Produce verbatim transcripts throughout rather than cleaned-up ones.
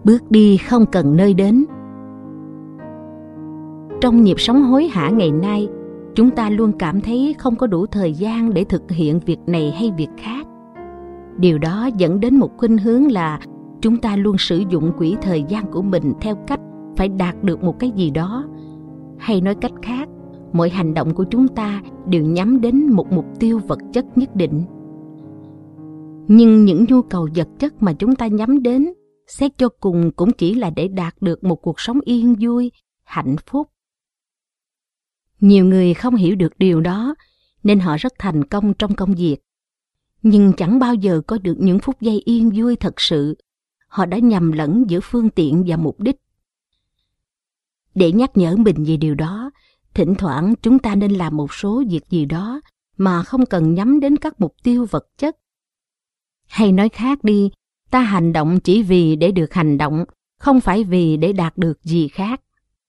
Bước đi không cần nơi đến. Trong nhịp sống hối hả ngày nay, chúng ta luôn cảm thấy không có đủ thời gian để thực hiện việc này hay việc khác. Điều đó dẫn đến một khuynh hướng là chúng ta luôn sử dụng quỹ thời gian của mình theo cách phải đạt được một cái gì đó. Hay nói cách khác, mọi hành động của chúng ta đều nhắm đến một mục tiêu vật chất nhất định. Nhưng những nhu cầu vật chất mà chúng ta nhắm đến, xét cho cùng cũng chỉ là để đạt được một cuộc sống yên vui, hạnh phúc. Nhiều người không hiểu được điều đó, nên họ rất thành công trong công việc. Nhưng chẳng bao giờ có được những phút giây yên vui thật sự. Họ đã nhầm lẫn giữa phương tiện và mục đích. Để nhắc nhở mình về điều đó, thỉnh thoảng chúng ta nên làm một số việc gì đó mà không cần nhắm đến các mục tiêu vật chất. Hay nói khác đi, ta hành động chỉ vì để được hành động, không phải vì để đạt được gì khác.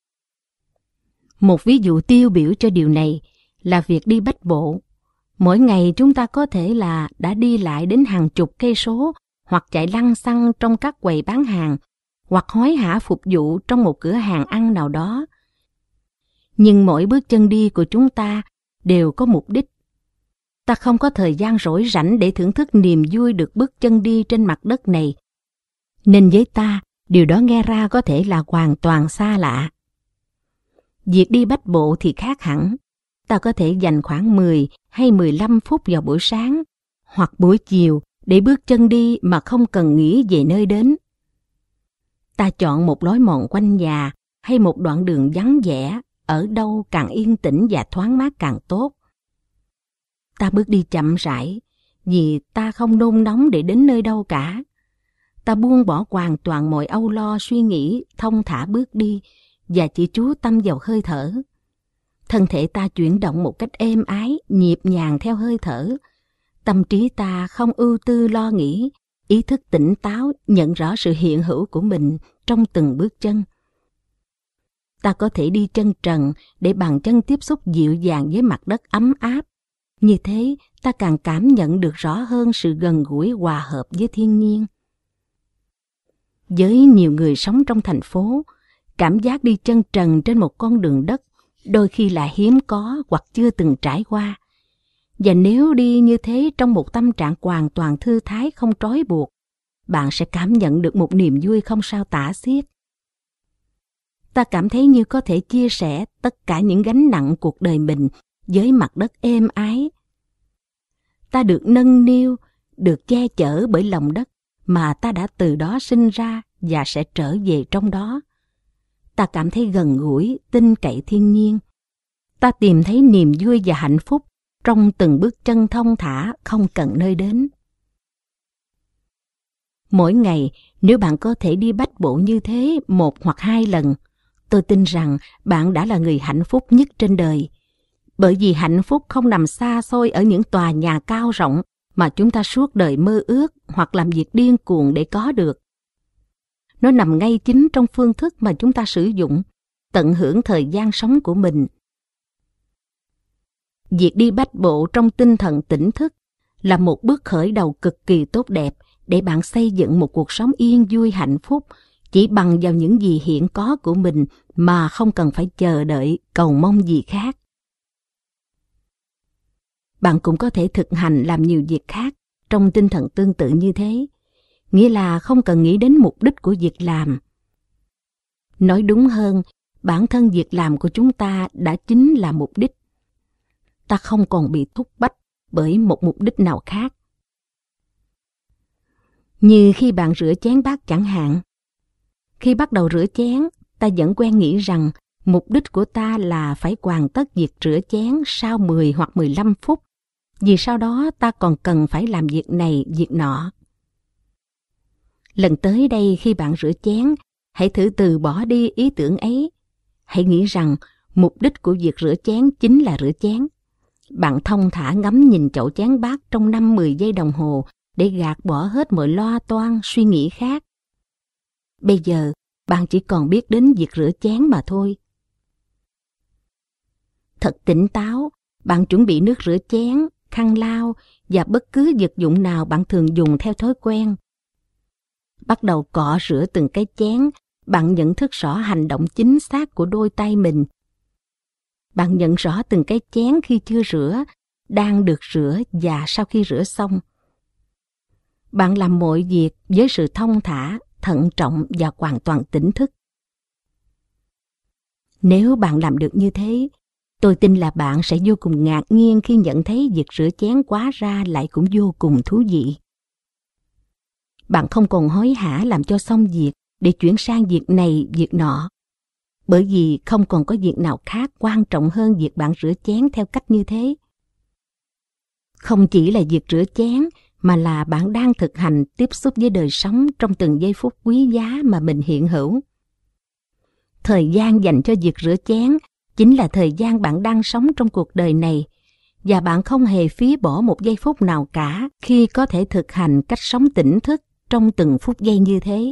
Một ví dụ tiêu biểu cho điều này là việc đi bách bộ. Mỗi ngày chúng ta có thể là đã đi lại đến hàng chục cây số, hoặc chạy lăng xăng trong các quầy bán hàng, hoặc hối hả phục vụ trong một cửa hàng ăn nào đó. Nhưng mỗi bước chân đi của chúng ta đều có mục đích. Ta không có thời gian rỗi rảnh để thưởng thức niềm vui được bước chân đi trên mặt đất này. Nên với ta, điều đó nghe ra có thể là hoàn toàn xa lạ. Việc đi bách bộ thì khác hẳn. Ta có thể dành khoảng mười hay mười lăm phút vào buổi sáng hoặc buổi chiều để bước chân đi mà không cần nghĩ về nơi đến. Ta chọn một lối mòn quanh nhà hay một đoạn đường vắng vẻ, ở đâu càng yên tĩnh và thoáng mát càng tốt. Ta bước đi chậm rãi vì ta không nôn nóng để đến nơi đâu cả. Ta buông bỏ hoàn toàn mọi âu lo suy nghĩ, thong thả bước đi và chỉ chú tâm vào hơi thở. Thân thể ta chuyển động một cách êm ái, nhịp nhàng theo hơi thở. Tâm trí ta không ưu tư lo nghĩ, ý thức tỉnh táo nhận rõ sự hiện hữu của mình trong từng bước chân. Ta có thể đi chân trần để bàn chân tiếp xúc dịu dàng với mặt đất ấm áp. Như thế, ta càng cảm nhận được rõ hơn sự gần gũi hòa hợp với thiên nhiên. Với nhiều người sống trong thành phố, cảm giác đi chân trần trên một con đường đất đôi khi là hiếm có hoặc chưa từng trải qua. Và nếu đi như thế trong một tâm trạng hoàn toàn thư thái không trói buộc, bạn sẽ cảm nhận được một niềm vui không sao tả xiết. Ta cảm thấy như có thể chia sẻ tất cả những gánh nặng cuộc đời mình với mặt đất êm ái. Ta được nâng niu, được che chở bởi lòng đất mà ta đã từ đó sinh ra và sẽ trở về trong đó. Ta cảm thấy gần gũi, tin cậy thiên nhiên. Ta tìm thấy niềm vui và hạnh phúc trong từng bước chân thong thả không cần nơi đến. Mỗi ngày, nếu bạn có thể đi bách bộ như thế một hoặc hai lần, tôi tin rằng bạn đã là người hạnh phúc nhất trên đời. Bởi vì hạnh phúc không nằm xa xôi ở những tòa nhà cao rộng mà chúng ta suốt đời mơ ước hoặc làm việc điên cuồng để có được. Nó nằm ngay chính trong phương thức mà chúng ta sử dụng, tận hưởng thời gian sống của mình. Việc đi bách bộ trong tinh thần tỉnh thức là một bước khởi đầu cực kỳ tốt đẹp để bạn xây dựng một cuộc sống yên vui hạnh phúc chỉ bằng vào những gì hiện có của mình mà không cần phải chờ đợi, cầu mong gì khác. Bạn cũng có thể thực hành làm nhiều việc khác trong tinh thần tương tự như thế, nghĩa là không cần nghĩ đến mục đích của việc làm. Nói đúng hơn, bản thân việc làm của chúng ta đã chính là mục đích. Ta không còn bị thúc bách bởi một mục đích nào khác. Như khi bạn rửa chén bát chẳng hạn. Khi bắt đầu rửa chén, ta vẫn quen nghĩ rằng mục đích của ta là phải hoàn tất việc rửa chén sau mười hoặc mười lăm phút, vì sau đó ta còn cần phải làm việc này, việc nọ. Lần tới đây khi bạn rửa chén, hãy thử từ bỏ đi ý tưởng ấy. Hãy nghĩ rằng mục đích của việc rửa chén chính là rửa chén. Bạn thong thả ngắm nhìn chậu chén bát trong năm mười giây đồng hồ để gạt bỏ hết mọi lo toan, suy nghĩ khác. Bây giờ, bạn chỉ còn biết đến việc rửa chén mà thôi. Thật tỉnh táo, bạn chuẩn bị nước rửa chén, khăn lau và bất cứ vật dụng nào bạn thường dùng theo thói quen. Bắt đầu cọ rửa từng cái chén, bạn nhận thức rõ hành động chính xác của đôi tay mình. Bạn nhận rõ từng cái chén khi chưa rửa, đang được rửa và sau khi rửa xong. Bạn làm mọi việc với sự thông thả, thận trọng và hoàn toàn tỉnh thức. Nếu bạn làm được như thế, tôi tin là bạn sẽ vô cùng ngạc nhiên khi nhận thấy việc rửa chén hóa ra lại cũng vô cùng thú vị. Bạn không còn hối hả làm cho xong việc để chuyển sang việc này, việc nọ. Bởi vì không còn có việc nào khác quan trọng hơn việc bạn rửa chén theo cách như thế. Không chỉ là việc rửa chén, mà là bạn đang thực hành tiếp xúc với đời sống trong từng giây phút quý giá mà mình hiện hữu. Thời gian dành cho việc rửa chén chính là thời gian bạn đang sống trong cuộc đời này, và bạn không hề phí bỏ một giây phút nào cả khi có thể thực hành cách sống tỉnh thức trong từng phút giây như thế.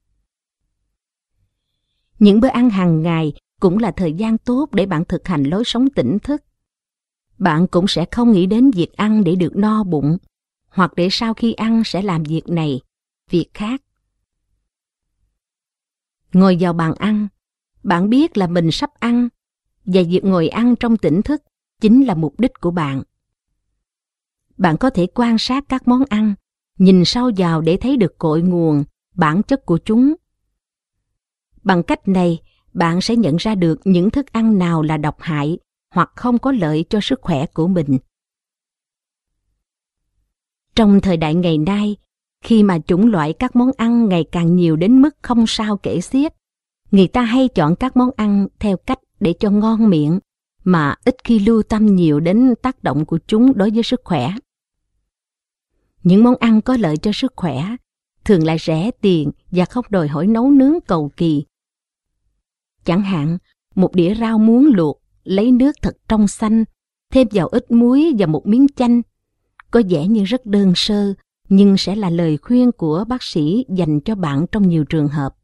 Những bữa ăn hàng ngày cũng là thời gian tốt để bạn thực hành lối sống tỉnh thức. Bạn cũng sẽ không nghĩ đến việc ăn để được no bụng, hoặc để sau khi ăn sẽ làm việc này, việc khác. Ngồi vào bàn ăn, bạn biết là mình sắp ăn, và việc ngồi ăn trong tỉnh thức chính là mục đích của bạn. Bạn có thể quan sát các món ăn, nhìn sâu vào để thấy được cội nguồn, bản chất của chúng. Bằng cách này, bạn sẽ nhận ra được những thức ăn nào là độc hại hoặc không có lợi cho sức khỏe của mình. Trong thời đại ngày nay, khi mà chủng loại các món ăn ngày càng nhiều đến mức không sao kể xiết, người ta hay chọn các món ăn theo cách để cho ngon miệng, mà ít khi lưu tâm nhiều đến tác động của chúng đối với sức khỏe. Những món ăn có lợi cho sức khỏe thường lại rẻ tiền và không đòi hỏi nấu nướng cầu kỳ. Chẳng hạn, một đĩa rau muống luộc, lấy nước thật trong xanh, thêm vào ít muối và một miếng chanh. Có vẻ như rất đơn sơ, nhưng sẽ là lời khuyên của bác sĩ dành cho bạn trong nhiều trường hợp.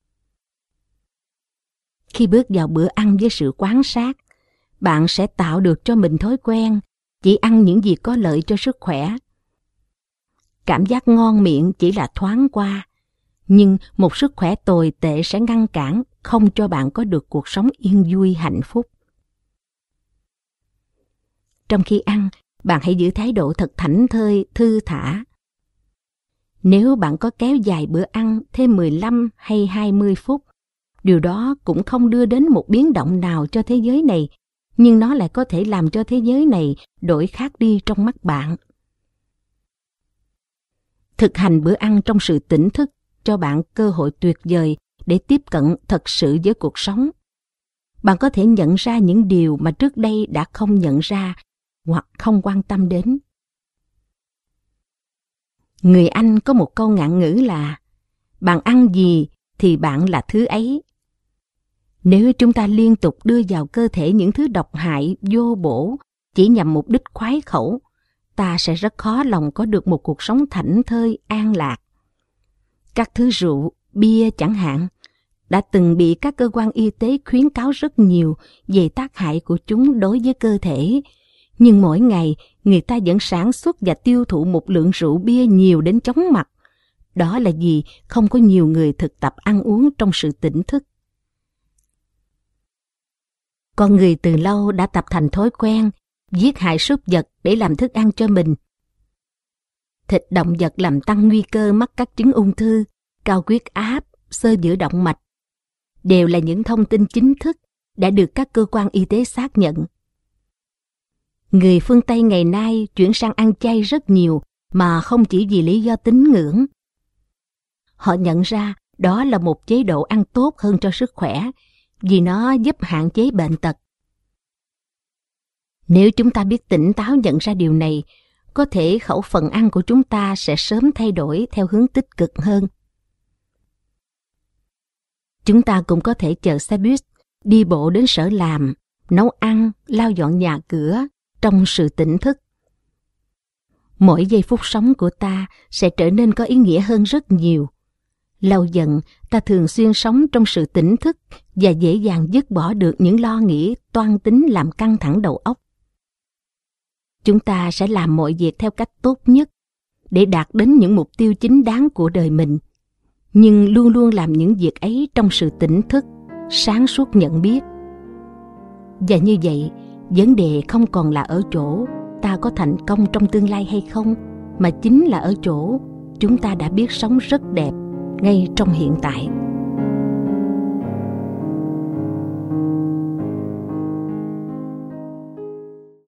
Khi bước vào bữa ăn với sự quan sát, bạn sẽ tạo được cho mình thói quen chỉ ăn những gì có lợi cho sức khỏe. Cảm giác ngon miệng chỉ là thoáng qua, nhưng một sức khỏe tồi tệ sẽ ngăn cản, không cho bạn có được cuộc sống yên vui hạnh phúc. Trong khi ăn, bạn hãy giữ thái độ thật thảnh thơi, thư thả. Nếu bạn có kéo dài bữa ăn thêm mười lăm hay hai mươi phút, điều đó cũng không đưa đến một biến động nào cho thế giới này, nhưng nó lại có thể làm cho thế giới này đổi khác đi trong mắt bạn. Thực hành bữa ăn trong sự tỉnh thức cho bạn cơ hội tuyệt vời để tiếp cận thật sự với cuộc sống. Bạn có thể nhận ra những điều mà trước đây đã không nhận ra hoặc không quan tâm đến. Người Anh có một câu ngạn ngữ là bạn ăn gì thì bạn là thứ ấy. Nếu chúng ta liên tục đưa vào cơ thể những thứ độc hại, vô bổ, chỉ nhằm mục đích khoái khẩu, ta sẽ rất khó lòng có được một cuộc sống thảnh thơi, an lạc. Các thứ rượu, bia chẳng hạn, đã từng bị các cơ quan y tế khuyến cáo rất nhiều về tác hại của chúng đối với cơ thể, nhưng mỗi ngày người ta vẫn sản xuất và tiêu thụ một lượng rượu bia nhiều đến chóng mặt. Đó là vì không có nhiều người thực tập ăn uống trong sự tỉnh thức. Con người từ lâu đã tập thành thói quen giết hại súc vật để làm thức ăn cho mình. Thịt động vật làm tăng nguy cơ mắc các chứng ung thư, cao huyết áp, xơ vữa động mạch, đều là những thông tin chính thức đã được các cơ quan y tế xác nhận. Người phương Tây ngày nay chuyển sang ăn chay rất nhiều mà không chỉ vì lý do tín ngưỡng. Họ nhận ra đó là một chế độ ăn tốt hơn cho sức khỏe vì nó giúp hạn chế bệnh tật. Nếu chúng ta biết tỉnh táo nhận ra điều này, có thể khẩu phần ăn của chúng ta sẽ sớm thay đổi theo hướng tích cực hơn. Chúng ta cũng có thể chờ xe buýt, đi bộ đến sở làm, nấu ăn, lau dọn nhà cửa trong sự tỉnh thức. Mỗi giây phút sống của ta sẽ trở nên có ý nghĩa hơn rất nhiều. Lâu dần, ta thường xuyên sống trong sự tỉnh thức và dễ dàng dứt bỏ được những lo nghĩ toan tính làm căng thẳng đầu óc. Chúng ta sẽ làm mọi việc theo cách tốt nhất để đạt đến những mục tiêu chính đáng của đời mình. nhưng luôn luôn làm những việc ấy trong sự tỉnh thức, sáng suốt nhận biết. Và như vậy, vấn đề không còn là ở chỗ ta có thành công trong tương lai hay không, mà chính là ở chỗ chúng ta đã biết sống rất đẹp ngay trong hiện tại.